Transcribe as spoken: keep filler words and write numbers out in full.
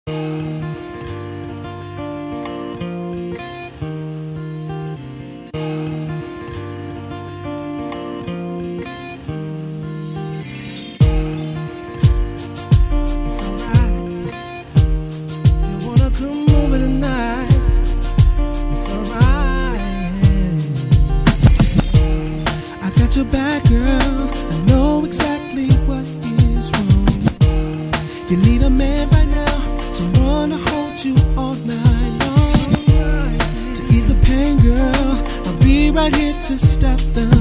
Your back, girl, I know exactly what is wrong. You need a man right now to wanna hold you all night long. To ease the pain, girl, I'll be right here to stop the